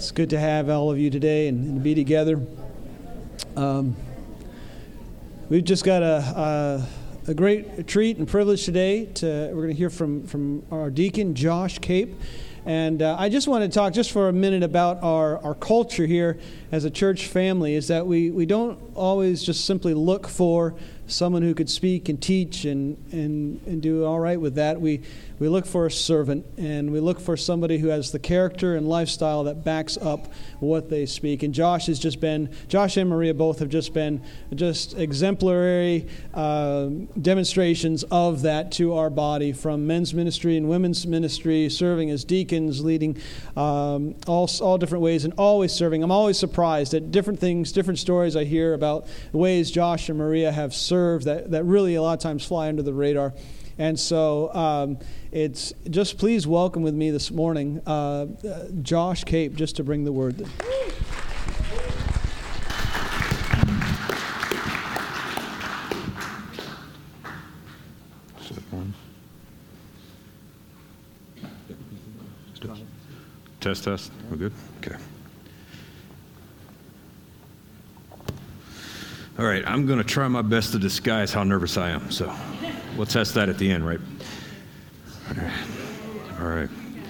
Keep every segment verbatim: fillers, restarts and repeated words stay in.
It's good to have all of you today and, and be together. Um, we've just got a, a, a great treat and privilege today. To, we're going to hear from, from our deacon, Josh Cape. And uh, I just want to talk just for a minute about our, our culture here as a church family, is that we, we don't always just simply look for someone who could speak and teach and, and, and do all right with that. We we look for a servant, and we look for somebody who has the character and lifestyle that backs up what they speak. And Josh has just been, Josh and Maria both have just been just exemplary uh, demonstrations of that to our body, from men's ministry and women's ministry, serving as deacons, leading um, all, all different ways, and always serving. I'm always surprised at different things, different stories I hear about the ways Josh and Maria have served that, that really a lot of times fly under the radar. And so um, it's just please welcome with me this morning uh, uh, Josh Cape, just to bring the word. Test, test. We're good? Okay. All right, I'm going to try my best to disguise how nervous I am, so we'll test that at the end, right? All right. All right.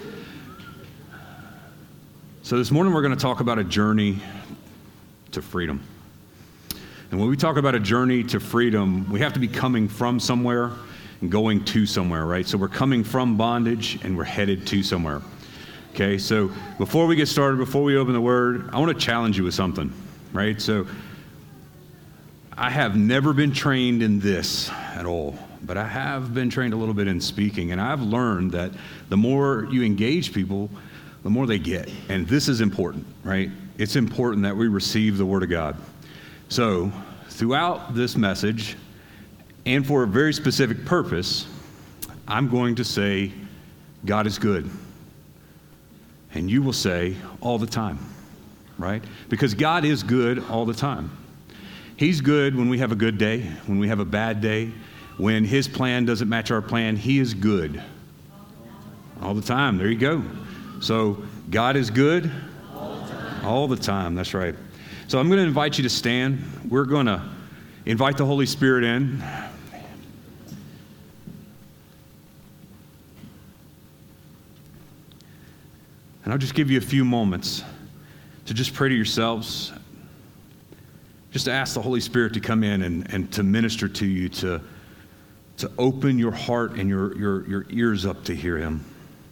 So this morning we're going to talk about a journey to freedom. And when we talk about a journey to freedom, we have to be coming from somewhere and going to somewhere, right? So we're coming from bondage and we're headed to somewhere. Okay, so before we get started, before we open the Word, I want to challenge you with something, right? So I have never been trained in this at all, but I have been trained a little bit in speaking, and I've learned that the more you engage people, the more they get, and this is important, right? It's important that we receive the Word of God. So throughout this message, and for a very specific purpose, I'm going to say, God is good. And you will say, all the time, right? Because God is good all the time. He's good when we have a good day, when we have a bad day, when His plan doesn't match our plan. He is good all the time. There you go. So God is good all the time. All the time. That's right. So I'm going to invite you to stand. We're going to invite the Holy Spirit in. And I'll just give you a few moments to just pray to yourselves. Just to ask the Holy Spirit to come in and, and to minister to you, to, to open your heart and your, your, your ears up to hear Him.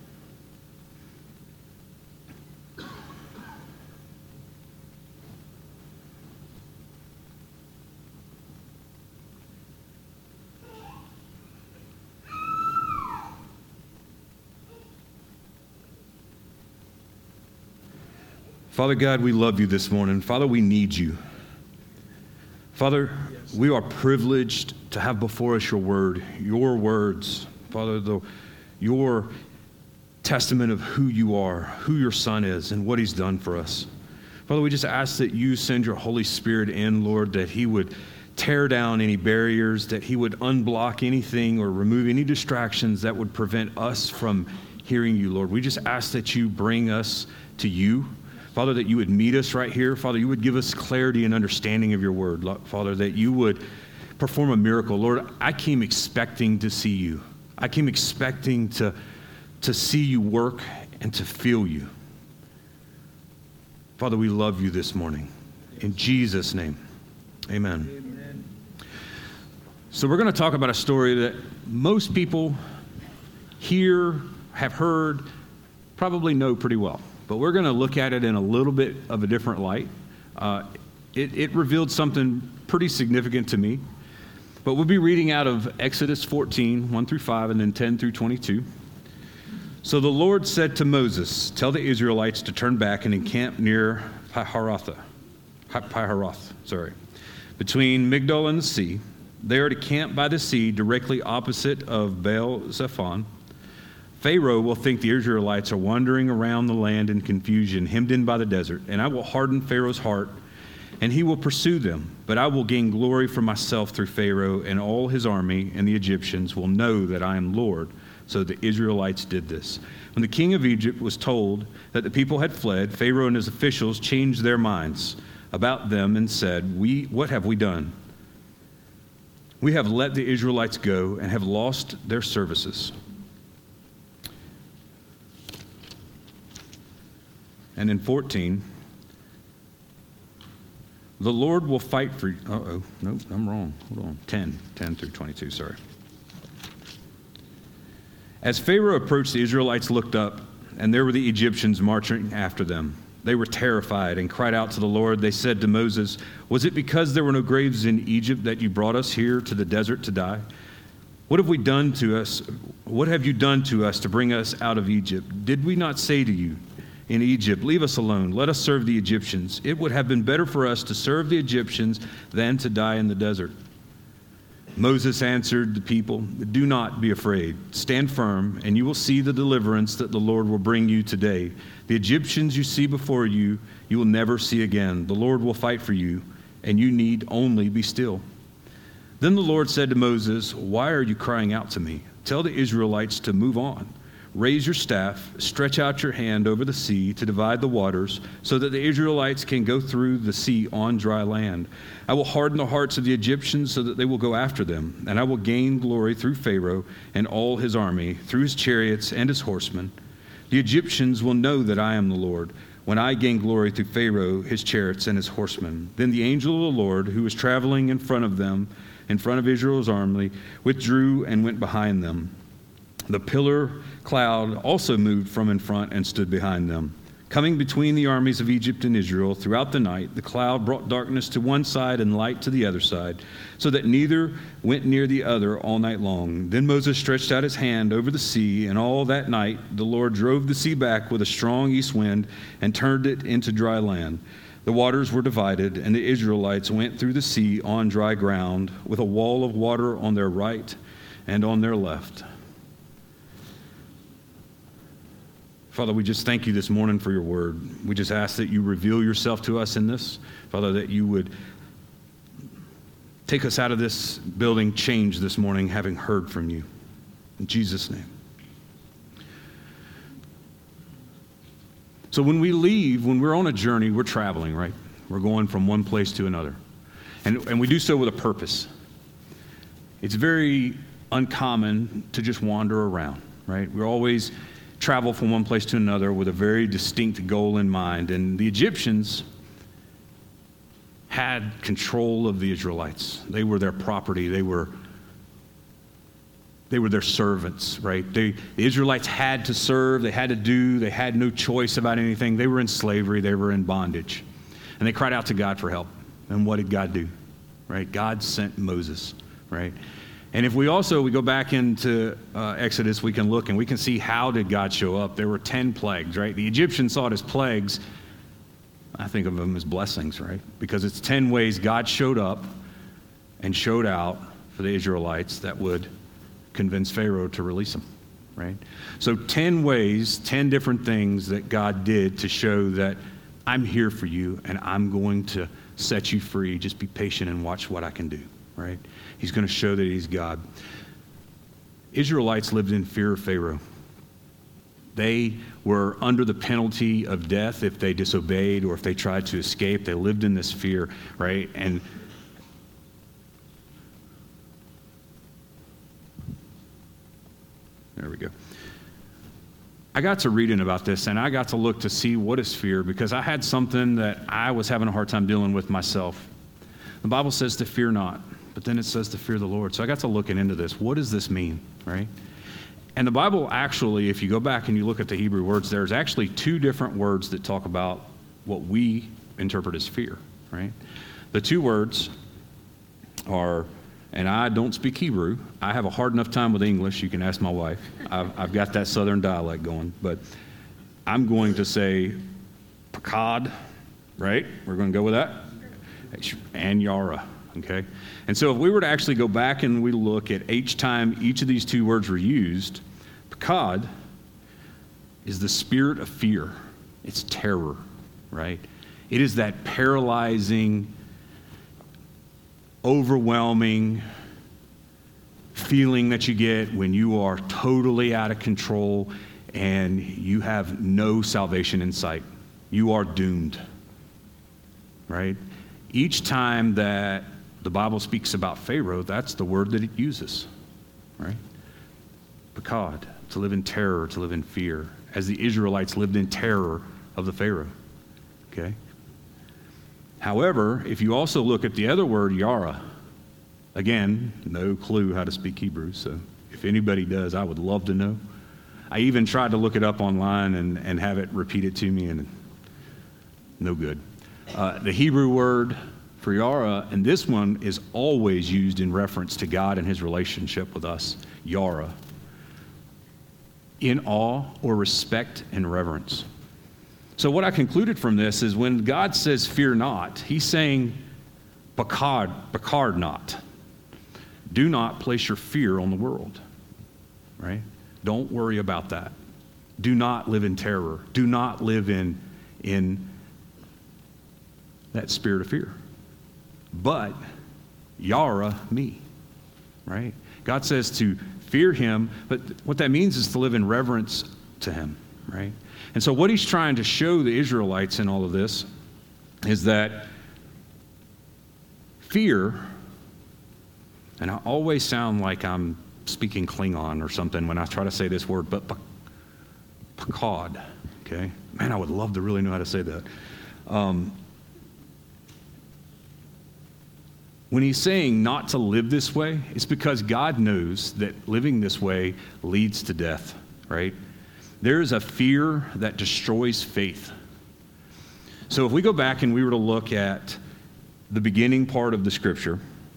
Father God, we love you this morning. Father, we need you. Father, we are privileged to have before us your word, your words. Father, the, your testament of who you are, who your Son is, and what He's done for us. Father, we just ask that you send your Holy Spirit in, Lord, that He would tear down any barriers, that He would unblock anything or remove any distractions that would prevent us from hearing you, Lord. We just ask that you bring us to you. Father, that you would meet us right here. Father, you would give us clarity and understanding of your word. Father, that you would perform a miracle. Lord, I came expecting to see you. I came expecting to, to see you work and to feel you. Father, we love you this morning. In Jesus' name, amen. Amen. So we're going to talk about a story that most people here have heard, probably know pretty well. But we're going to look at it in a little bit of a different light. Uh, it, it revealed something pretty significant to me. But we'll be reading out of Exodus fourteen, one through five, and then ten through twenty-two. So the Lord said to Moses, tell the Israelites to turn back and encamp near Pihahiroth, Pihahiroth, sorry, between Migdol and the sea. They are to camp by the sea directly opposite of Baal Zephon. Pharaoh will think the Israelites are wandering around the land in confusion, hemmed in by the desert, and I will harden Pharaoh's heart, and he will pursue them. But I will gain glory for myself through Pharaoh, and all his army and the Egyptians will know that I am Lord. So the Israelites did this. When the king of Egypt was told that the people had fled, Pharaoh and his officials changed their minds about them and said, "We, what have we done? We have let the Israelites go and have lost their services." And in fourteen, the Lord will fight for you. Uh-oh, nope, I'm wrong. Hold on. ten, ten through twenty-two, sorry. As Pharaoh approached, the Israelites looked up, and there were the Egyptians marching after them. They were terrified and cried out to the Lord. They said to Moses, "Was it because there were no graves in Egypt that you brought us here to the desert to die? What have we done to us? What have you done to us to bring us out of Egypt? Did we not say to you in Egypt, 'Leave us alone, let us serve the Egyptians'? It would have been better for us to serve the Egyptians than to die in the desert." Moses answered the people, "Do not be afraid. Stand firm, and you will see the deliverance that the Lord will bring you today. The Egyptians you see before you, you will never see again. The Lord will fight for you, and you need only be still." Then the Lord said to Moses, "Why are you crying out to me? Tell the Israelites to move on. Raise your staff, stretch out your hand over the sea to divide the waters, so that the Israelites can go through the sea on dry land. I will harden the hearts of the Egyptians so that they will go after them, and I will gain glory through Pharaoh and all his army, through his chariots and his horsemen. The Egyptians will know that I am the Lord, when I gain glory through Pharaoh, his chariots, and his horsemen." Then the angel of the Lord, who was traveling in front of them, in front of Israel's army, withdrew and went behind them. The pillar cloud also moved from in front and stood behind them. Coming between the armies of Egypt and Israel throughout the night, the cloud brought darkness to one side and light to the other side, so that neither went near the other all night long. Then Moses stretched out his hand over the sea, and all that night the Lord drove the sea back with a strong east wind and turned it into dry land. The waters were divided, and the Israelites went through the sea on dry ground, with a wall of water on their right and on their left. Father, we just thank you this morning for your word. We just ask that you reveal yourself to us in this. Father, that you would take us out of this building changed this morning, having heard from you. In Jesus' name. So when we leave, when we're on a journey, we're traveling, right? We're going from one place to another. And, and we do so with a purpose. It's very uncommon to just wander around, right? We're always travel from one place to another with a very distinct goal in mind. And the Egyptians had control of the Israelites. They were their property. They were they were their servants, right? They, the Israelites had to serve. They had to do. They had no choice about anything. They were in slavery. They were in bondage. And they cried out to God for help. And what did God do? Right? God sent Moses, right? And if we also, we go back into uh, Exodus, we can look and we can see how did God show up. There were ten plagues, right? The Egyptians saw it as plagues. I think of them as blessings, right? Because it's ten ways God showed up and showed out for the Israelites that would convince Pharaoh to release them, right? So ten ways, ten different things that God did to show that I'm here for you and I'm going to set you free. Just be patient and watch what I can do, right? He's going to show that he's God. Israelites lived in fear of Pharaoh. They were under the penalty of death if they disobeyed or if they tried to escape. They lived in this fear, right? And there we go. I got to reading about this, and I got to look to see what is fear, because I had something that I was having a hard time dealing with myself. The Bible says to fear not. But then it says to fear the Lord. So I got to looking into this. What does this mean, right? And the Bible actually, if you go back and you look at the Hebrew words, there's actually two different words that talk about what we interpret as fear, right? The two words are, and I don't speak Hebrew. I have a hard enough time with English. You can ask my wife. I've, I've got that southern dialect going. But I'm going to say pakad, right? We're going to go with that. And yara. Okay? And so if we were to actually go back and we look at each time each of these two words were used, pakad is the spirit of fear. It's terror, right? It is that paralyzing, overwhelming feeling that you get when you are totally out of control and you have no salvation in sight. You are doomed, right? Each time that the Bible speaks about Pharaoh, that's the word that it uses, right? Pakad, to live in terror, to live in fear, as the Israelites lived in terror of the Pharaoh, okay? However, if you also look at the other word, Yara, again, no clue how to speak Hebrew, so if anybody does, I would love to know. I even tried to look it up online and, and have it repeat it to me, and no good. Uh, the Hebrew word for Yara, and this one is always used in reference to God and his relationship with us, Yara, in awe or respect and reverence. So what I concluded from this is when God says fear not, he's saying bakard, bakard not. Do not place your fear on the world, right? Don't worry about that. Do not live in terror. Do not live in, in that spirit of fear. But Yara, me, right? God says to fear him, but what that means is to live in reverence to him, right? And so what he's trying to show the Israelites in all of this is that fear, and I always sound like I'm speaking Klingon or something when I try to say this word, but pakad, okay? Man, I would love to really know how to say that. Um, when he's saying not to live this way, it's because God knows that living this way leads to death, right? There is a fear that destroys faith. So if we go back and we were to look at the beginning part of the scripture,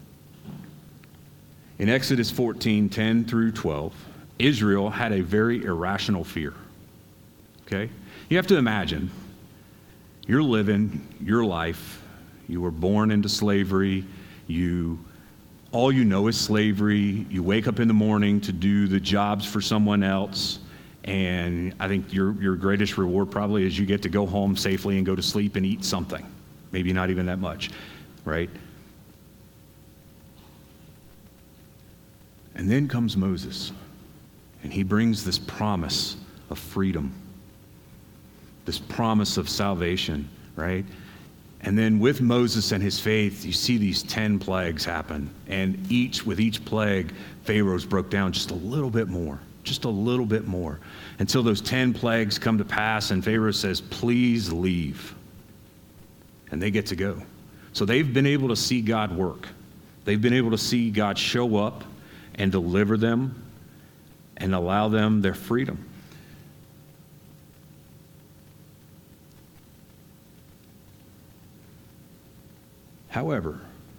in Exodus fourteen, ten through twelve, Israel had a very irrational fear, okay? You have to imagine, you're living your life, you were born into slavery, you, all you know is slavery, you wake up in the morning to do the jobs for someone else, and I think your, your greatest reward probably is you get to go home safely and go to sleep and eat something, maybe not even that much, right? And then comes Moses, and he brings this promise of freedom, this promise of salvation, right? And then with Moses and his faith, you see these ten plagues happen, and each, with each plague, Pharaoh's broke down just a little bit more, just a little bit more, until those ten plagues come to pass, and Pharaoh says, please leave. And they get to go. So they've been able to see God work. They've been able to see God show up and deliver them and allow them their freedom. However,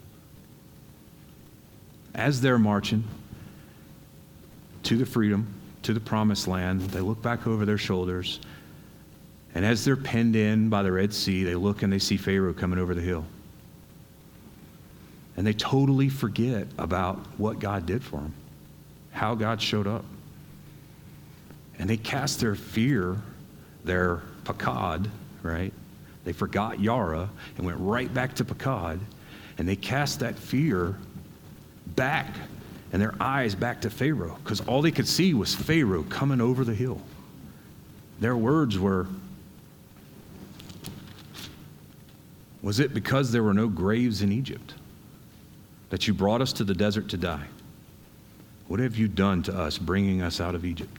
as they're marching to the freedom, to the promised land, they look back over their shoulders, and as they're penned in by the Red Sea, they look and they see Pharaoh coming over the hill. And they totally forget about what God did for them, how God showed up. And they cast their fear, their pakad, right? They forgot Yara and went right back to pakad, and they cast that fear back and their eyes back to Pharaoh, because all they could see was Pharaoh coming over the hill. Their words were, was it because there were no graves in Egypt that you brought us to the desert to die? What have you done to us, bringing us out of Egypt?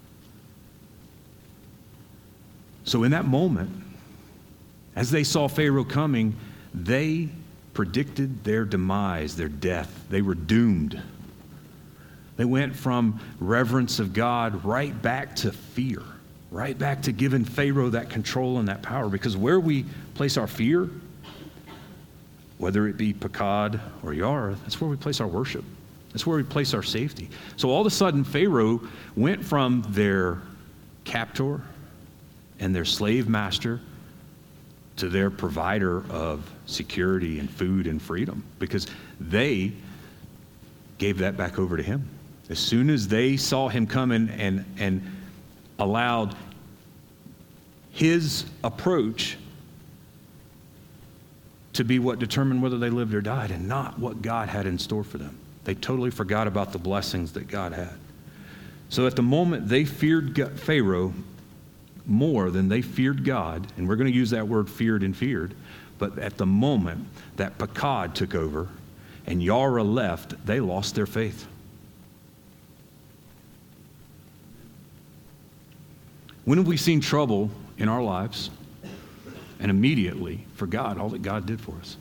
So in that moment, as they saw Pharaoh coming, they predicted their demise, their death. They were doomed. They went from reverence of God right back to fear, right back to giving Pharaoh that control and that power. Because where we place our fear, whether it be pakad or Yara, that's where we place our worship. That's where we place our safety. So all of a sudden, Pharaoh went from their captor and their slave master to their provider of security and food and freedom, because they gave that back over to him. As soon as they saw him coming and, and allowed his approach to be what determined whether they lived or died, and not what God had in store for them. They totally forgot about the blessings that God had. So at the moment, they feared God, Pharaoh more than they feared God, and we're going to use that word feared and feared, but at the moment that Pekah took over and Yara left, they lost their faith. When have we seen trouble in our lives and immediately forgot all that God did for us?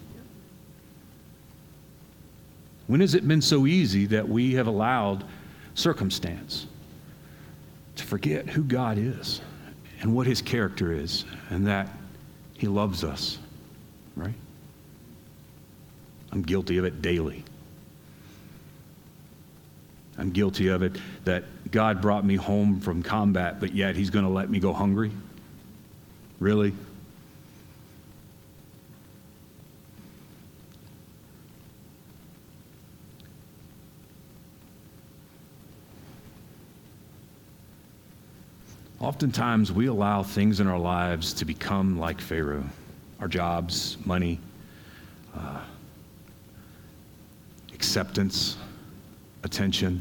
When has it been so easy that we have allowed circumstance to forget who God is and what his character is and that he loves us, right? I'm guilty of it daily. I'm guilty of it that God brought me home from combat, but yet he's going to let me go hungry. Really? Oftentimes, we allow things in our lives to become like Pharaoh. Our jobs, money, uh, acceptance, attention,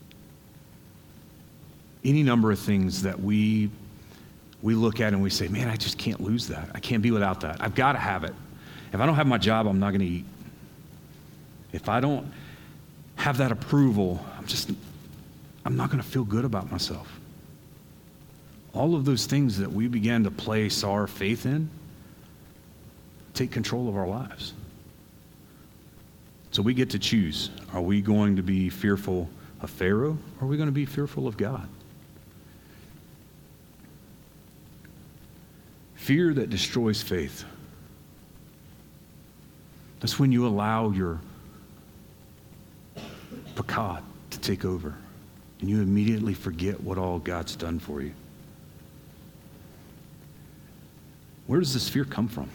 any number of things that we we look at and we say, man, I just can't lose that. I can't be without that. I've got to have it. If I don't have my job, I'm not going to eat. If I don't have that approval, I'm just, I'm not going to feel good about myself. All of those things that we began to place our faith in take control of our lives. So we get to choose. Are we going to be fearful of Pharaoh, or are we going to be fearful of God? Fear that destroys faith. That's when you allow your Pekah to take over, and you immediately forget what all God's done for you. Where does this fear come from?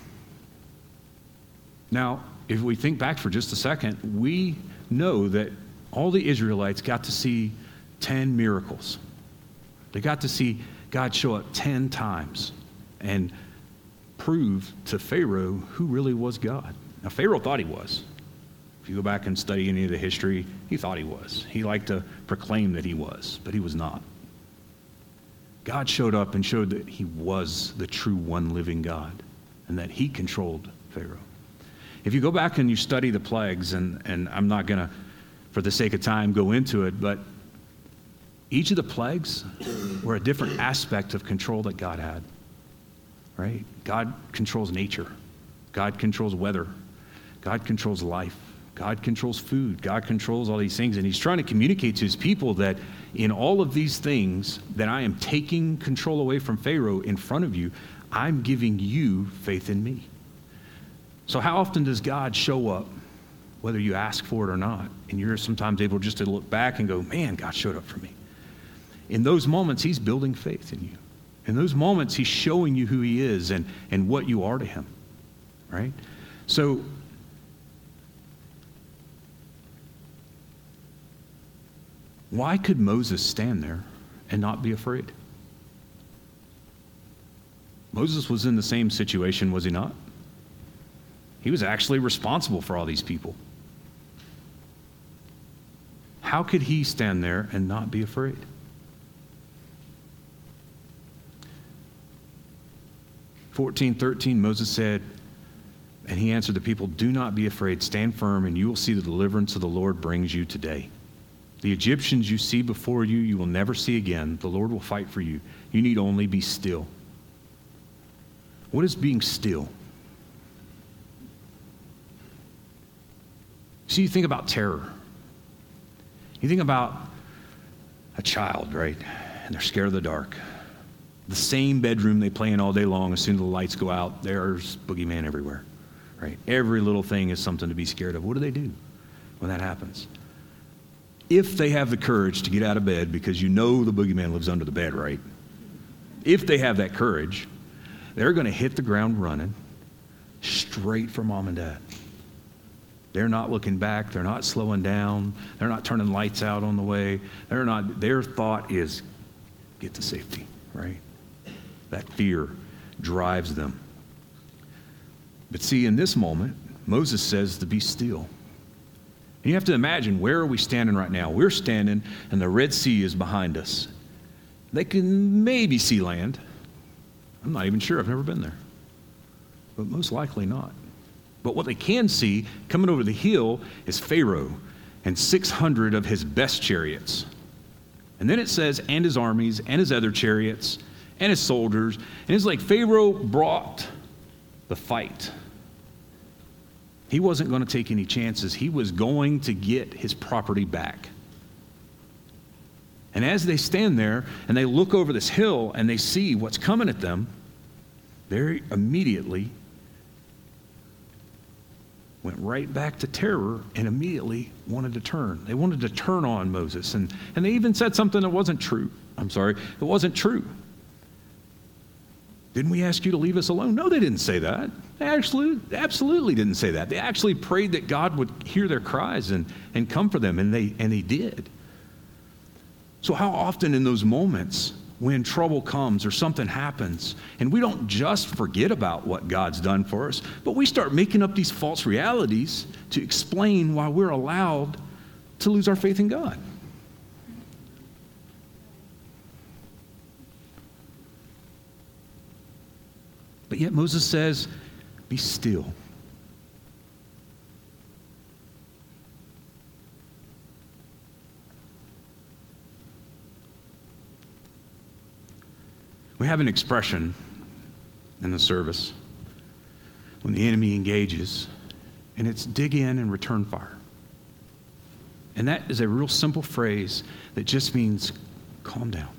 Now, if we think back for just a second, we know that all the Israelites got to see ten miracles. They got to see God show up ten times and prove to Pharaoh who really was God. Now, Pharaoh thought he was. If you go back and study any of the history, he thought he was. He liked to proclaim that he was, but he was not. God showed up and showed that he was the true one living God and that he controlled Pharaoh. If you go back and you study the plagues, and, and I'm not going to, for the sake of time, go into it, but each of the plagues were a different aspect of control that God had, right? God controls nature. God controls weather. God controls life. God controls food. God controls all these things. And he's trying to communicate to his people that in all of these things that I am taking control away from Pharaoh in front of you, I'm giving you faith in me. So how often does God show up, whether you ask for it or not? And you're sometimes able just to look back and go, man, God showed up for me. In those moments, he's building faith in you. In those moments, he's showing you who he is and, and what you are to him, right? So why could Moses stand there and not be afraid? Moses was in the same situation, was he not? He was actually responsible for all these people. How could he stand there and not be afraid? fourteen thirteen, Moses said, and he answered the people, do not be afraid, stand firm, and you will see the deliverance of the Lord brings you today. The Egyptians you see before you, you will never see again. The Lord will fight for you. You need only be still. What is being still? See, you think about terror. You think about a child, right? And they're scared of the dark. The same bedroom they play in all day long, as soon as the lights go out, there's boogeyman everywhere, right? Every little thing is something to be scared of. What do they do when that happens? If they have the courage to get out of bed, because you know the boogeyman lives under the bed, right? If they have that courage, they're going to hit the ground running straight for mom and dad. They're not looking back. They're not slowing down. They're not turning lights out on the way. They're not. Their thought is get to safety, right? That fear drives them. But see, in this moment, Moses says to be still. And you have to imagine, where are we standing right now? We're standing and the Red Sea is behind us. They can maybe see land. I'm not even sure. I've never been there. But most likely not. But what they can see coming over the hill is Pharaoh and six hundred of his best chariots. And then it says, and his armies, and his other chariots, and his soldiers. And it's like Pharaoh brought the fight. He wasn't going to take any chances. He was going to get his property back. And as they stand there and they look over this hill and they see what's coming at them, they immediately went right back to terror and immediately wanted to turn. They wanted to turn on Moses. And, and they even said something that wasn't true. I'm sorry, it wasn't true. Didn't we ask you to leave us alone? No, they didn't say that. They actually, absolutely didn't say that. They actually prayed that God would hear their cries and, and come for them, and they, and they did. So how often in those moments when trouble comes or something happens, and we don't just forget about what God's done for us, but we start making up these false realities to explain why we're allowed to lose our faith in God. But yet Moses says, be still. We have an expression in the service when the enemy engages, and it's dig in and return fire. And that is a real simple phrase that just means calm down.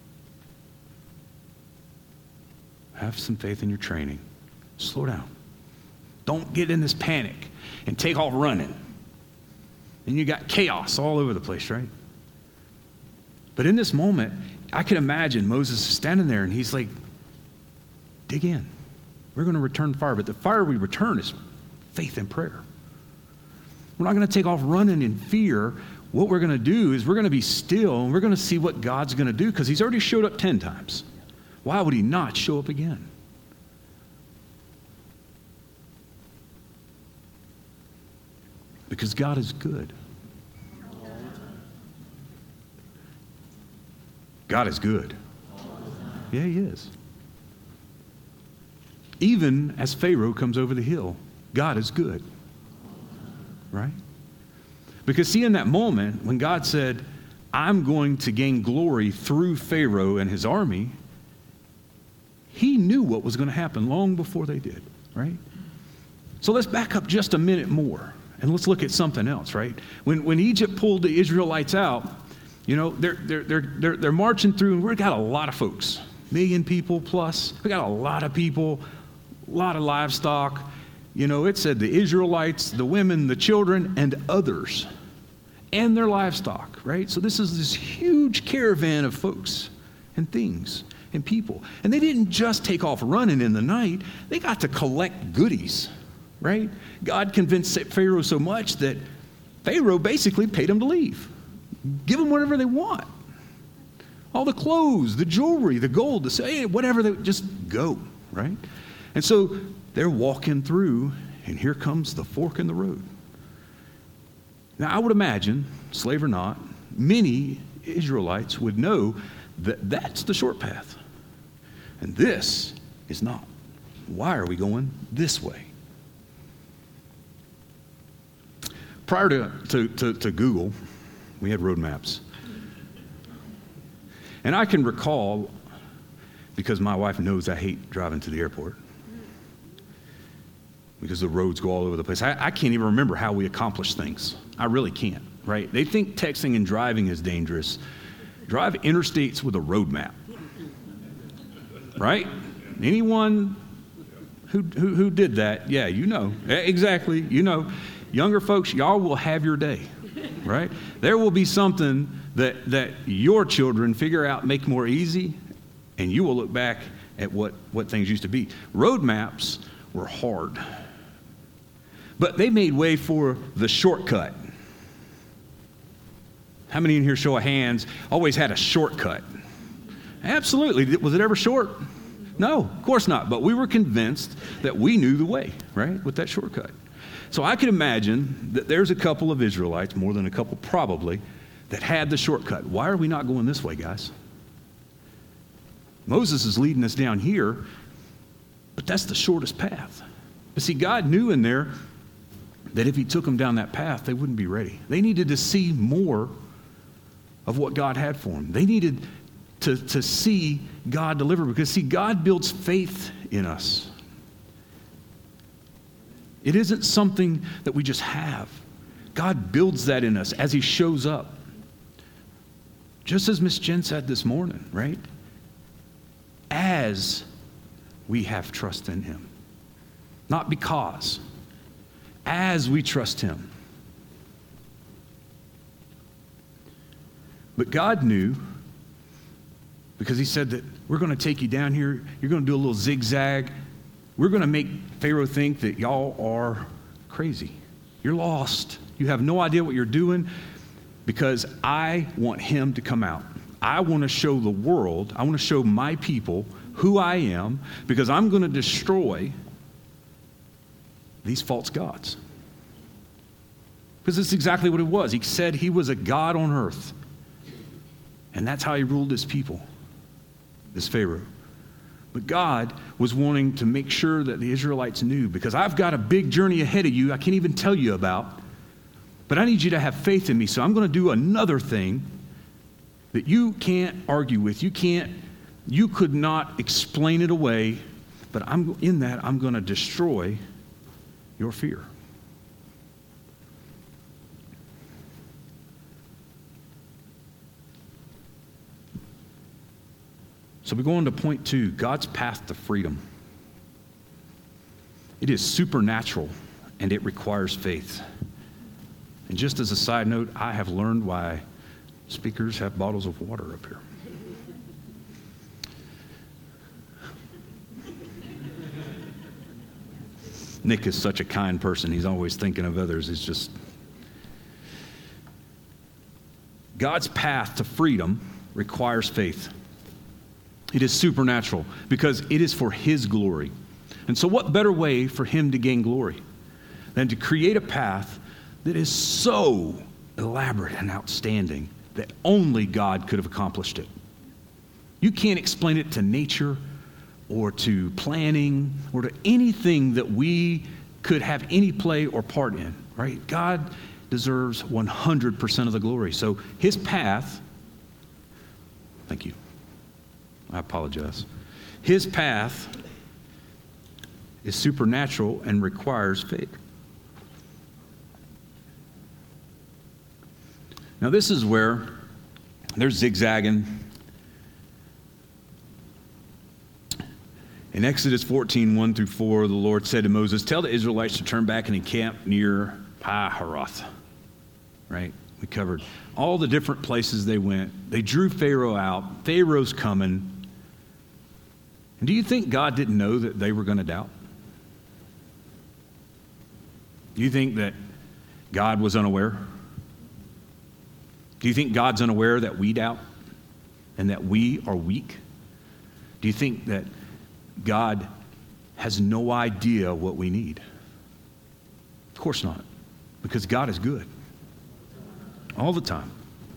Have some faith in your training. Slow down. Don't get in this panic and take off running. And you got chaos all over the place, right? But in this moment, I can imagine Moses standing there and he's like, dig in. We're going to return fire. But the fire we return is faith and prayer. We're not going to take off running in fear. What we're going to do is we're going to be still and we're going to see what God's going to do, because he's already showed up ten times. Why would he not show up again? Because God is good. God is good. Yeah, he is. Even as Pharaoh comes over the hill, God is good. Right? Because see, in that moment, when God said, I'm going to gain glory through Pharaoh and his army, he knew what was going to happen long before they did, right? So let's back up just a minute more and let's look at something else, right? When when Egypt pulled the Israelites out, you know, they're they're they're they're, they're marching through, and we've got a lot of folks, million people plus. We got a lot of people, a lot of livestock. You know, it said the Israelites, the women, the children, and others, and their livestock, right? So this is this huge caravan of folks and things and people. And they didn't just take off running in the night. They got to collect goodies, right? God convinced Pharaoh so much that Pharaoh basically paid them to leave. Give them whatever they want. All the clothes, the jewelry, the gold, the say, whatever, they just go, right? And so they're walking through, and here comes the fork in the road. Now, I would imagine, slave or not, many Israelites would know that that's the short path. And this is not. Why are we going this way? Prior to, to, to, to Google, we had road maps. And I can recall, because my wife knows I hate driving to the airport, because the roads go all over the place. I, I can't even remember how we accomplish things. I really can't, right? They think texting and driving is dangerous. Drive interstates with a road map. Right? Anyone who, who who did that, yeah, you know. Exactly, you know. Younger folks, y'all will have your day, right? There will be something that, that your children figure out, make more easy, and you will look back at what, what things used to be. Road maps were hard. But they made way for the shortcut. How many in here, show of hands, always had a shortcut? Absolutely. Was it ever short? No, of course not. But we were convinced that we knew the way, right, with that shortcut. So I can imagine that there's a couple of Israelites, more than a couple probably, that had the shortcut. Why are we not going this way, guys? Moses is leading us down here, but that's the shortest path. But see, God knew in there that if he took them down that path, they wouldn't be ready. They needed to see more of what God had for them. They needed to, to see God deliver, because see, God builds faith in us. It isn't something that we just have. God builds that in us as he shows up. Just as Miss Jen said this morning, right? As we have trust in him. Not because. As we trust him. But God knew, because he said that we're going to take you down here, you're going to do a little zigzag. We're going to make Pharaoh think that y'all are crazy. You're lost. You have no idea what you're doing, because I want him to come out. I want to show the world, I want to show my people who I am, because I'm going to destroy these false gods. Because it's exactly what it was. He said he was a God on earth. And that's how he ruled his people, this Pharaoh. But God was wanting to make sure that the Israelites knew, because I've got a big journey ahead of you I can't even tell you about, but I need you to have faith in me. So I'm going to do another thing that you can't argue with. You can't, you could not explain it away, but I'm in that I'm going to destroy your fear. So we go on to point two, God's path to freedom. It is supernatural, and it requires faith. And just as a side note, I have learned why speakers have bottles of water up here. Nick is such a kind person. He's always thinking of others. It's just, God's path to freedom requires faith. It is supernatural because it is for his glory. And so what better way for him to gain glory than to create a path that is so elaborate and outstanding that only God could have accomplished it. You can't explain it to nature or to planning or to anything that we could have any play or part in, right? God deserves one hundred percent of the glory. So his path, thank you. I apologize. His path is supernatural and requires faith. Now this is where they're zigzagging. In Exodus fourteen, one through four, the Lord said to Moses, tell the Israelites to turn back and encamp near Pi-haroth. Right? We covered all the different places they went. They drew Pharaoh out. Pharaoh's coming. And do you think God didn't know that they were going to doubt? Do you think that God was unaware? Do you think God's unaware that we doubt and that we are weak? Do you think that God has no idea what we need? Of course not, because God is good all the time.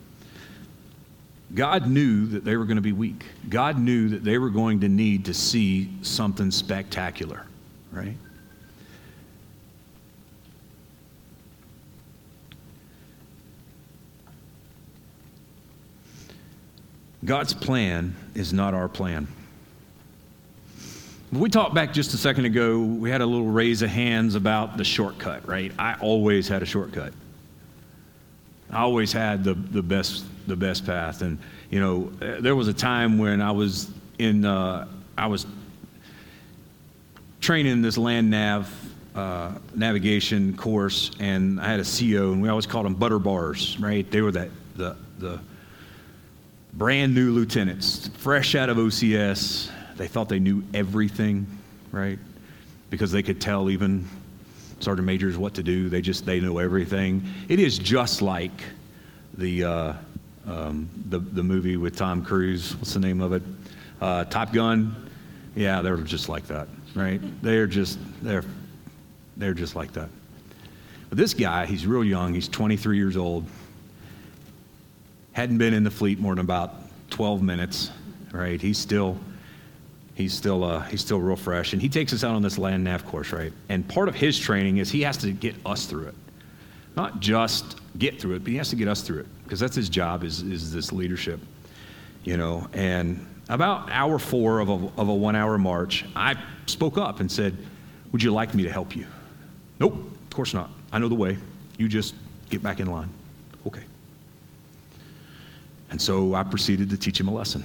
God knew that they were going to be weak. God knew that they were going to need to see something spectacular, right? God's plan is not our plan. We talked back just a second ago, we had a little raise of hands about the shortcut, right? I always had a shortcut. I always had the, the best the best path. And, you know, there was a time when I was in, uh, I was training this land nav uh, navigation course, and I had a C O, and we always called them butter bars, right? They were that the the brand new lieutenants, fresh out of O C S. They thought they knew everything, right? Because they could tell even sergeant majors what to do. They just, they know everything. It is just like the uh, um, the the movie with Tom Cruise. What's the name of it? Uh, Top Gun. Yeah, they're just like that, right? They're just they're they're just like that. But this guy, he's real young. He's twenty-three years old. Hadn't been in the fleet more than about twelve minutes, right? He's still, he's still, uh, he's still real fresh. And he takes us out on this land nav course, right? And part of his training is he has to get us through it. Not just get through it, but he has to get us through it, because that's his job, is, is this leadership, you know? And about hour four of a, of a one-hour march, I spoke up and said, would you like me to help you? Nope, of course not. I know the way. You just get back in line. Okay. And so I proceeded to teach him a lesson.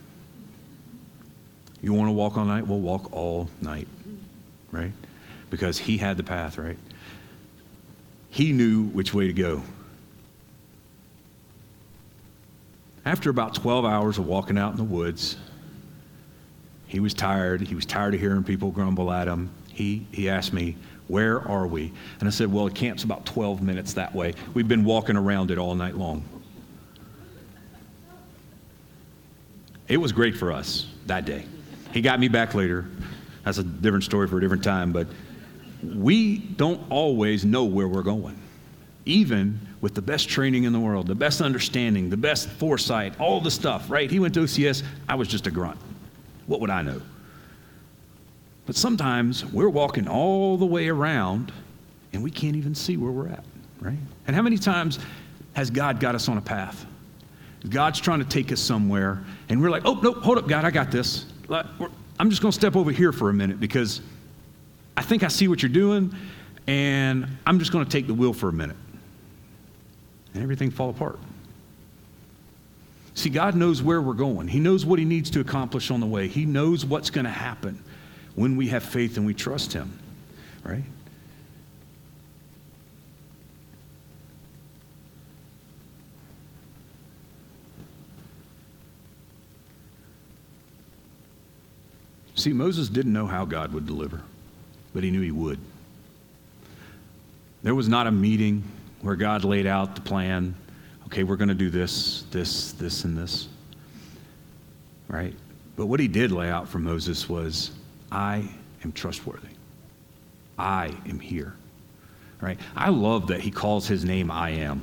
You want to walk all night? Well, walk all night, right? Because he had the path, right? He knew which way to go. After about twelve hours of walking out in the woods, he was tired. He was tired of hearing people grumble at him. He, he asked me, where are we? And I said, well, the camp's about twelve minutes that way. We've been walking around it all night long. It was great for us that day. He got me back later. That's a different story for a different time, but we don't always know where we're going. Even with the best training in the world, the best understanding, the best foresight, all the stuff, right? He went to O C S, I was just a grunt. What would I know? But sometimes we're walking all the way around and we can't even see where we're at, right? And how many times has God got us on a path? God's trying to take us somewhere and we're like, oh, no, hold up, God, I got this. I'm just going to step over here for a minute because I think I see what you're doing and I'm just going to take the wheel for a minute. And everything fall apart. See, God knows where we're going. He knows what he needs to accomplish on the way. He knows what's going to happen when we have faith and we trust him, right? See, Moses didn't know how God would deliver, but he knew he would. There was not a meeting where God laid out the plan. Okay, we're going to do this, this, this, and this, right? But what he did lay out for Moses was, I am trustworthy. I am here, right? I love that he calls his name I am.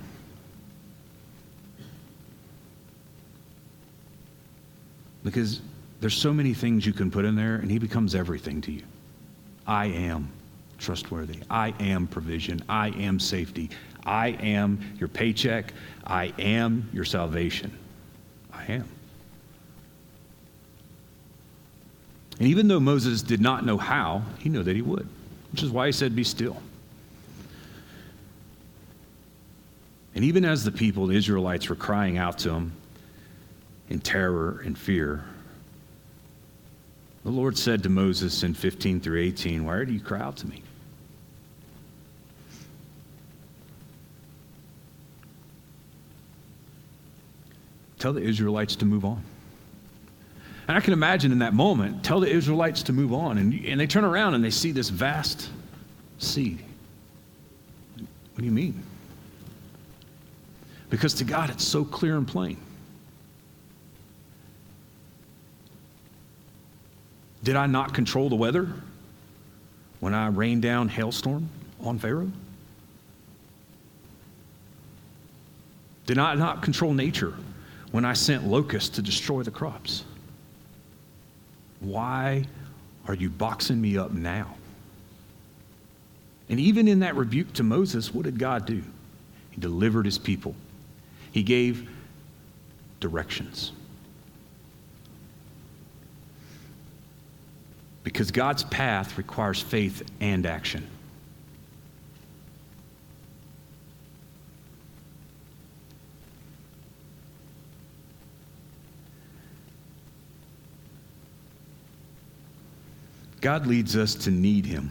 Because there's so many things you can put in there, and he becomes everything to you. I am trustworthy. I am provision. I am safety. I am your paycheck. I am your salvation. I am. And even though Moses did not know how, he knew that he would, which is why he said, be still. And even as the people, the Israelites, were crying out to him in terror and fear, the Lord said to Moses in fifteen through eighteen, why do you cry out to me? Tell the Israelites to move on. And I can imagine in that moment, tell the Israelites to move on. And, and they turn around and they see this vast sea. What do you mean? Because to God, it's so clear and plain. Did I not control the weather when I rained down hailstorm on Pharaoh? Did I not control nature when I sent locusts to destroy the crops? Why are you boxing me up now? And even in that rebuke to Moses, what did God do? He delivered his people. He gave directions. Because God's path requires faith and action. God leads us to need him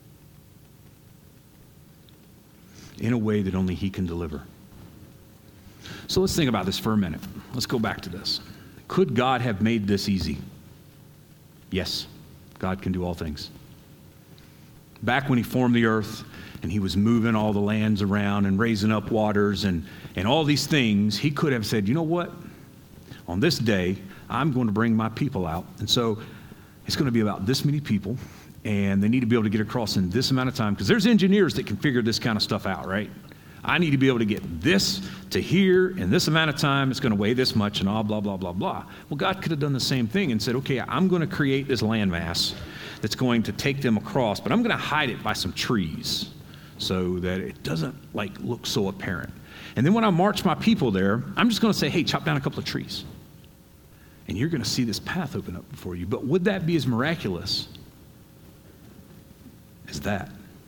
in a way that only he can deliver. So let's think about this for a minute. Let's go back to this. Could God have made this easy? Yes, God can do all things. Back when he formed the earth and he was moving all the lands around and raising up waters and, and all these things, he could have said, you know what? On this day, I'm going to bring my people out. And so it's going to be about this many people and they need to be able to get across in this amount of time, because there's engineers that can figure this kind of stuff out, right? I need to be able to get this to here in this amount of time. It's going to weigh this much and all blah, blah, blah, blah. Well, God could have done the same thing and said, okay, I'm going to create this landmass that's going to take them across, but I'm going to hide it by some trees so that it doesn't like look so apparent. And then when I march my people there, I'm just going to say, hey, chop down a couple of trees. And you're going to see this path open up before you. But would that be as miraculous as that?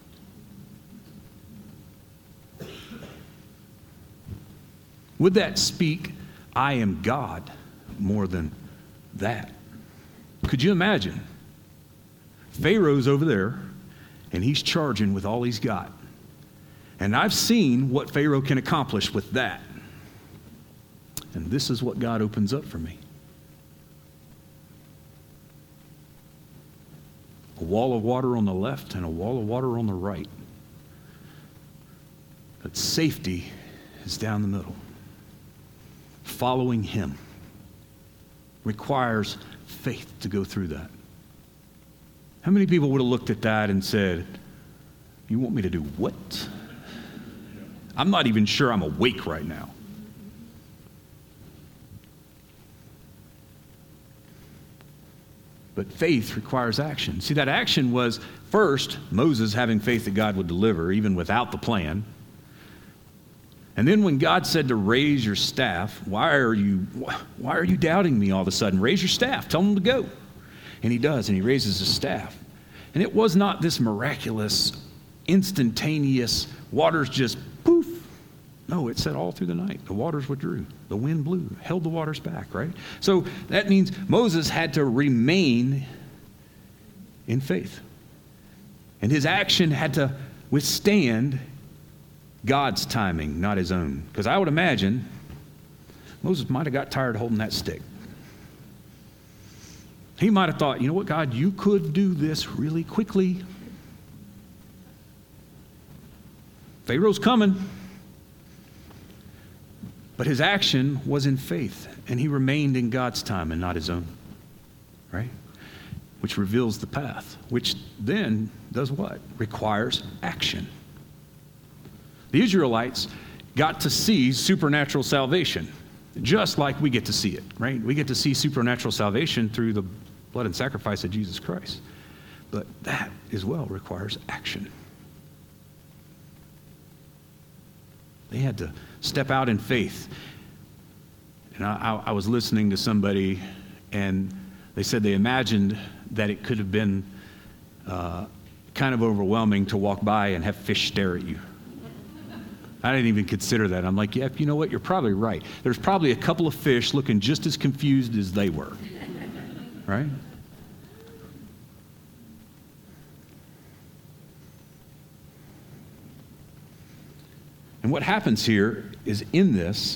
Would that speak, I am God, more than that? Could you imagine? Pharaoh's over there, and he's charging with all he's got. And I've seen what Pharaoh can accomplish with that. And this is what God opens up for me. A wall of water on the left and a wall of water on the right. But safety is down the middle. Following him requires faith to go through that. How many people would have looked at that and said, you want me to do what? I'm not even sure I'm awake right now. But faith requires action. See, that action was first Moses having faith that God would deliver, even without the plan. And then when God said to raise your staff, why are you why are you doubting me all of a sudden? Raise your staff. Tell him to go. And he does, and he raises his staff. And it was not this miraculous, instantaneous, waters just poof. No, it said all through the night. The waters withdrew. The wind blew, held the waters back, right? So that means Moses had to remain in faith. And his action had to withstand God's timing, not his own. Because I would imagine Moses might have got tired holding that stick. He might have thought, you know what, God, you could do this really quickly. Pharaoh's coming. But his action was in faith, and he remained in God's time and not his own, right? Which reveals the path, which then does what? Requires action. The Israelites got to see supernatural salvation, just like we get to see it, right? We get to see supernatural salvation through the blood and sacrifice of Jesus Christ. But that as well requires action. They had to step out in faith. And I, I, I was listening to somebody, and they said they imagined that it could have been uh, kind of overwhelming to walk by and have fish stare at you. I didn't even consider that. I'm like, yeah, you know what? You're probably right. There's probably a couple of fish looking just as confused as they were, right? And what happens here is in this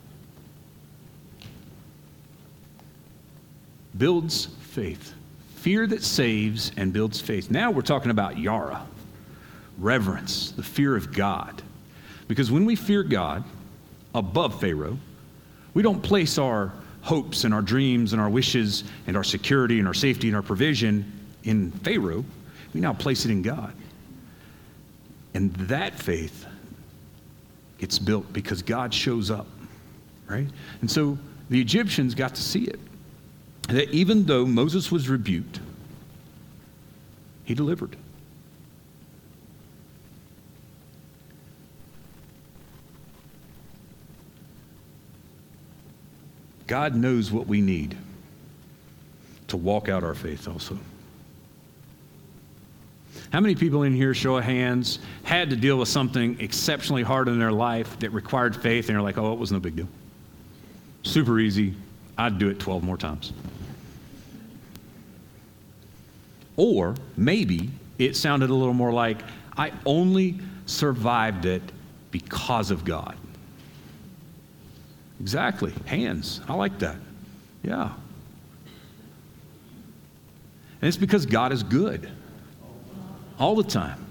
builds faith. Fear that saves and builds faith. Now we're talking about yara, reverence, the fear of God. Because when we fear God above Pharaoh, we don't place our hopes and our dreams and our wishes and our security and our safety and our provision in Pharaoh. We now place it in God. And that faith gets built because God shows up, right? And so the Egyptians got to see it. That even though Moses was rebuked, he delivered. God knows what we need to walk out our faith also. How many people in here, show of hands, had to deal with something exceptionally hard in their life that required faith, and they're like, oh, it was no big deal. Super easy. I'd do it twelve more times. Or maybe it sounded a little more like, I only survived it because of God. Exactly. Hands. I like that. Yeah. And it's because God is good. All the time.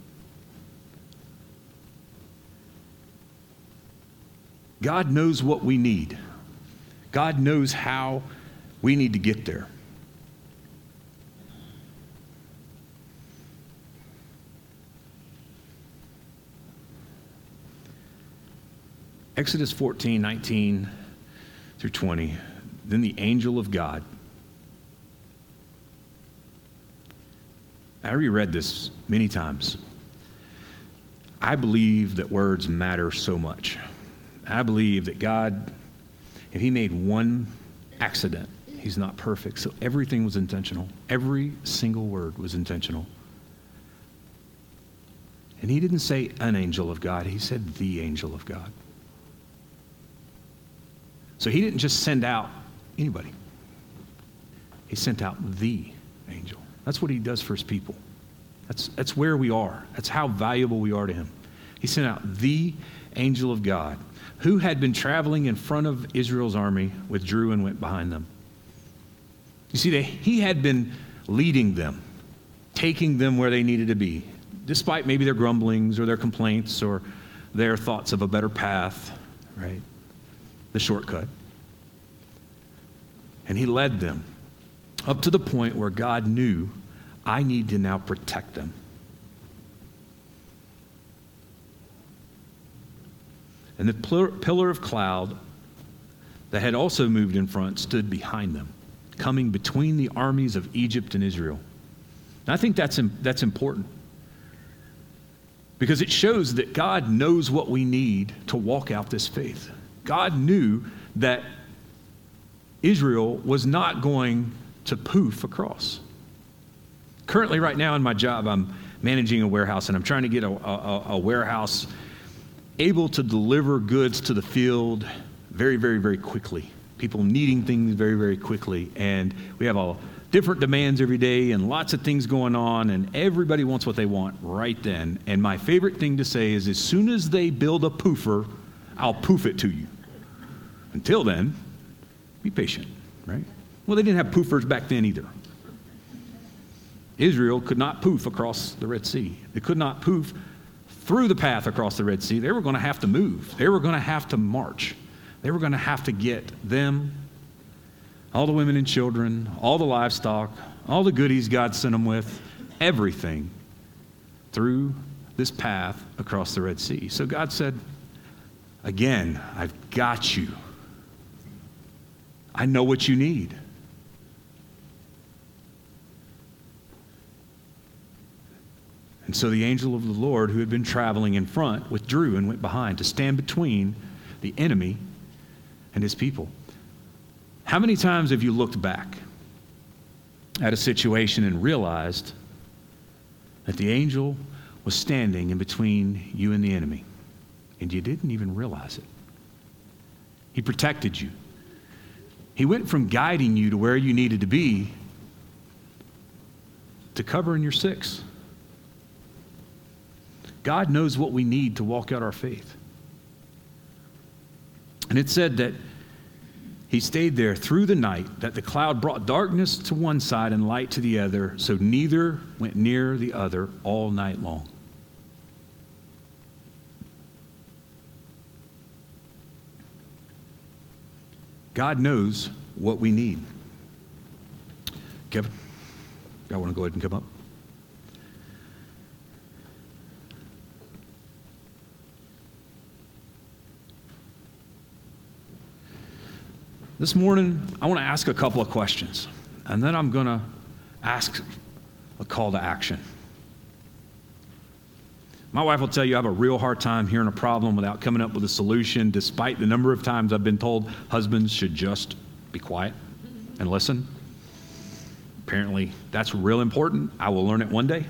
God knows what we need. God knows how we need to get there. Exodus fourteen, nineteen through twenty. Then the angel of God. I reread this many times. I believe that words matter so much. I believe that God, if he made one accident, he's not perfect. So everything was intentional. Every single word was intentional. And he didn't say an angel of God. He said the angel of God. So he didn't just send out anybody. He sent out the angel. That's what he does for his people. That's, that's where we are. That's how valuable we are to him. He sent out the angel of God, who had been traveling in front of Israel's army, withdrew and went behind them. You see, they, he had been leading them, taking them where they needed to be, despite maybe their grumblings or their complaints or their thoughts of a better path, right? The shortcut. And he led them up to the point where God knew, I need to now protect them. And the pillar of cloud that had also moved in front stood behind them, coming between the armies of Egypt and Israel. And I think that's, that's important, because it shows that God knows what we need to walk out this faith. God knew that Israel was not going to poof across. Currently, right now in my job, I'm managing a warehouse, and I'm trying to get a, a, a warehouse able to deliver goods to the field very, very, very quickly. People needing things very, very quickly. And we have all different demands every day and lots of things going on, and everybody wants what they want right then. And my favorite thing to say is, as soon as they build a poofer, I'll poof it to you. Until then, be patient, right? Well, they didn't have poofers back then either. Israel could not poof across the Red Sea. They could not poof through the path across the Red Sea. They were going to have to move. They were going to have to march. They were going to have to get them, all the women and children, all the livestock, all the goodies God sent them with, everything through this path across the Red Sea. So God said, again, I've got you. I know what you need. And so the angel of the Lord, who had been traveling in front, withdrew and went behind to stand between the enemy and his people. How many times have you looked back at a situation and realized that the angel was standing in between you and the enemy, and you didn't even realize it? He protected you. He went from guiding you to where you needed to be to covering your six. God knows what we need to walk out our faith. And it said that he stayed there through the night, that the cloud brought darkness to one side and light to the other, so neither went near the other all night long. God knows what we need. Kevin, y'all want to go ahead and come up? This morning, I want to ask a couple of questions, and then I'm going to ask a call to action. My wife will tell you I have a real hard time hearing a problem without coming up with a solution, despite the number of times I've been told husbands should just be quiet and listen. Apparently, that's real important. I will learn it one day.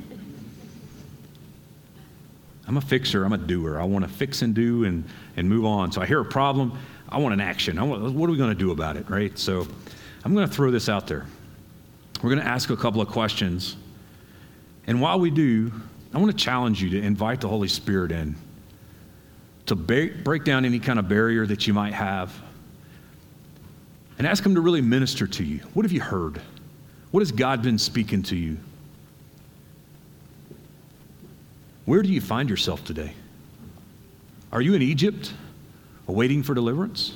I'm a fixer. I'm a doer. I want to fix and do and, and move on. So I hear a problem. I want an action. I want, what are we going to do about it, right? So I'm going to throw this out there. We're going to ask a couple of questions. And while we do, I want to challenge you to invite the Holy Spirit in to ba- break down any kind of barrier that you might have and ask him to really minister to you. What have you heard? What has God been speaking to you? Where do you find yourself today? Are you in Egypt, awaiting for deliverance?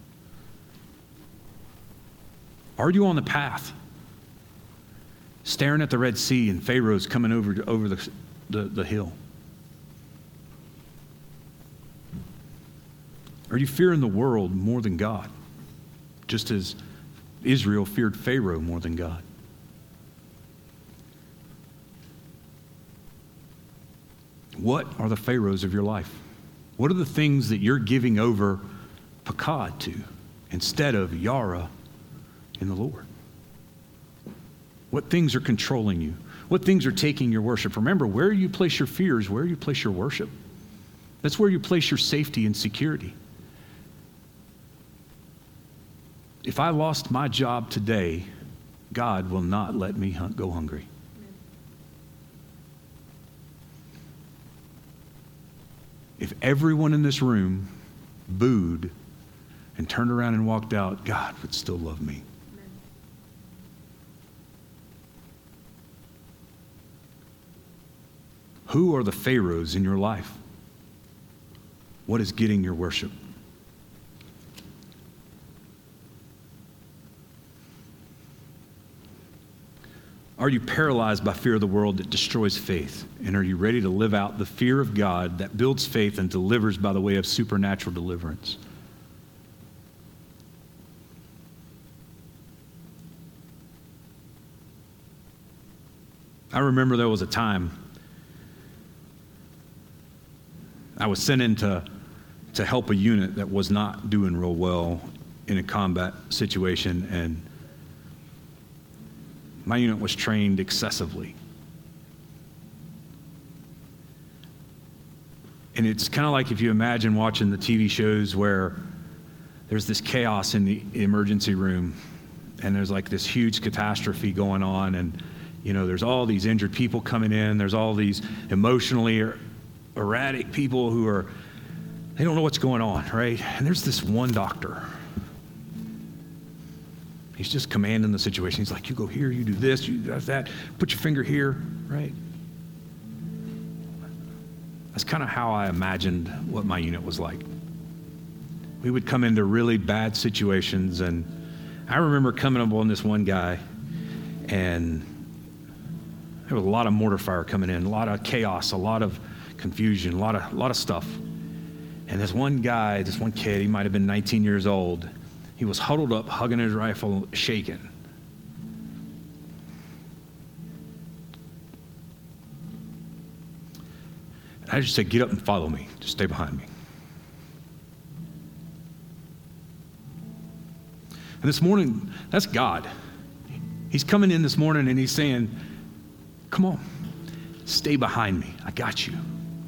Are you on the path, staring at the Red Sea and Pharaoh's coming over to, over the, the, the hill? Are you fearing the world more than God? Just as Israel feared Pharaoh more than God. What are the pharaohs of your life? What are the things that you're giving over Pakad to instead of Yara in the Lord? What things are controlling you? What things are taking your worship? Remember, where you place your fears, where you place your worship. That's where you place your safety and security. If I lost my job today, God will not let me go hungry. If everyone in this room booed and turned around and walked out, God would still love me. Who are the pharaohs in your life? What is getting your worship? Are you paralyzed by fear of the world that destroys faith? And are you ready to live out the fear of God that builds faith and delivers by the way of supernatural deliverance? I remember there was a time I was sent in to, to help a unit that was not doing real well in a combat situation, and my unit was trained excessively. And it's kind of like if you imagine watching the T V shows where there's this chaos in the emergency room, and there's like this huge catastrophe going on, and you know, there's all these injured people coming in, there's all these emotionally er- erratic people who are, they don't know what's going on, right? And there's this one doctor. He's just commanding the situation. He's like, you go here, you do this, you do that, put your finger here, right? That's kind of how I imagined what my unit was like. We would come into really bad situations, and I remember coming up on this one guy, and there was a lot of mortar fire coming in, a lot of chaos, a lot of confusion, a lot of, a lot of stuff. And this one guy, this one kid, he might have been nineteen years old, he was huddled up, hugging his rifle, shaking. And I just said, get up and follow me. Just stay behind me. And this morning, that's God. He's coming in this morning and he's saying, come on, stay behind me. I got you.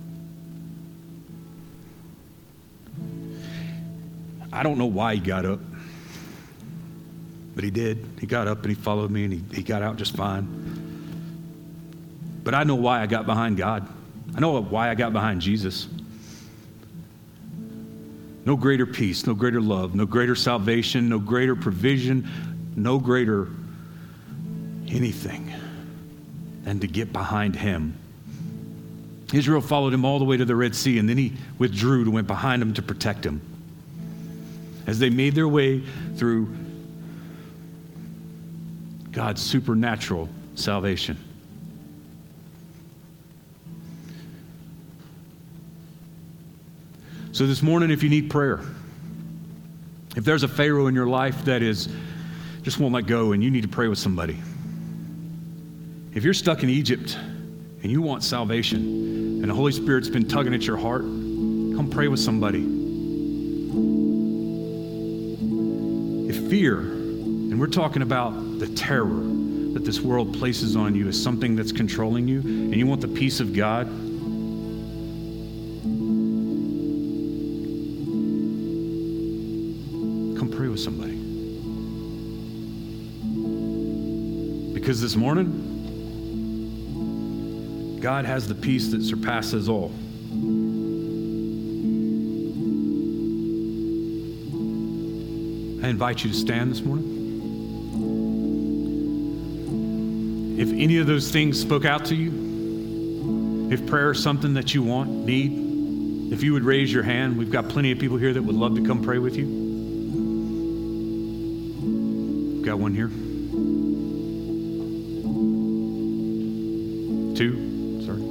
I don't know why he got up, but he did. He got up and he followed me, and he, he got out just fine. But I know why I got behind God. I know why I got behind Jesus. No greater peace, no greater love, no greater salvation, no greater provision, no greater anything than to get behind him. Israel followed him all the way to the Red Sea, and then he withdrew and went behind him to protect him. As they made their way through God's supernatural salvation. So this morning, if you need prayer, if there's a Pharaoh in your life that is just won't let go and you need to pray with somebody, if you're stuck in Egypt and you want salvation and the Holy Spirit's been tugging at your heart, come pray with somebody. If fear, and we're talking about the terror that this world places on you, is something that's controlling you, and you want the peace of God, come pray with somebody. Because this morning, God has the peace that surpasses all. I invite you to stand this morning. If any of those things spoke out to you, if prayer is something that you want, need, if you would raise your hand, we've got plenty of people here that would love to come pray with you. We've got one here. Two, sorry.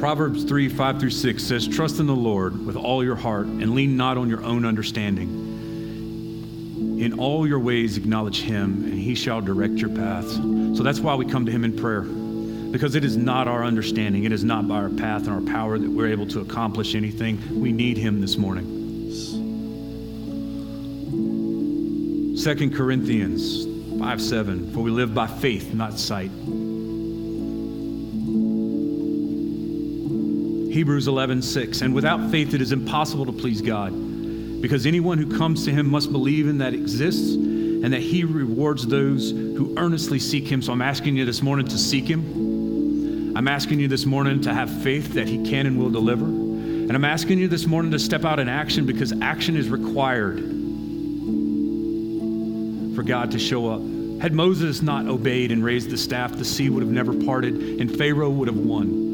Proverbs three, five through six says, trust in the Lord with all your heart and lean not on your own understanding. In all your ways acknowledge him, and he shall direct your paths. So that's why we come to him in prayer, because it is not our understanding, it is not by our path and our power that we're able to accomplish anything. We need him this morning. Second Corinthians five, seven, for we live by faith, not sight. Hebrews eleven, six, and without faith it is impossible to please God, because anyone who comes to him must believe in that exists and that he rewards those who earnestly seek him. So I'm asking you this morning to seek him. I'm asking you this morning to have faith that he can and will deliver. And I'm asking you this morning to step out in action, because action is required for God to show up. Had Moses not obeyed and raised the staff, the sea would have never parted and Pharaoh would have won.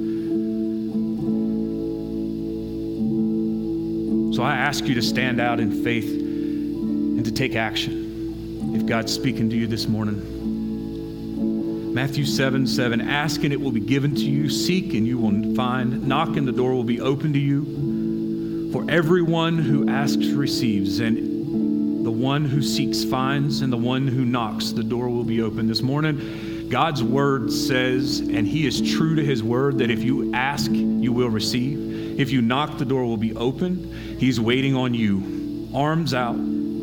So I ask you to stand out in faith and to take action if God's speaking to you this morning. Matthew seven, seven, ask and it will be given to you, seek and you will find, knock and the door will be open to you. For everyone who asks receives, and the one who seeks finds, and the one who knocks, the door will be open. This morning, God's word says, and he is true to his word, that if you ask, you will receive. If you knock, the door will be open. He's waiting on you, arms out.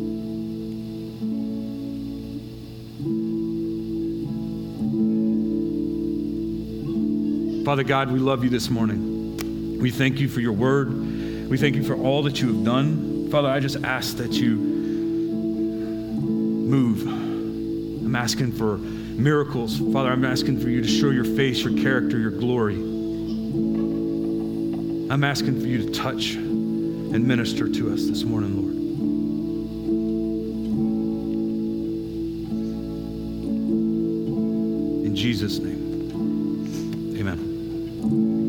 Father God, we love you this morning. We thank you for your word. We thank you for all that you have done. Father, I just ask that you move. I'm asking for miracles. Father, I'm asking for you to show your face, your character, your glory. I'm asking for you to touch and minister to us this morning, Lord. In Jesus' name, amen.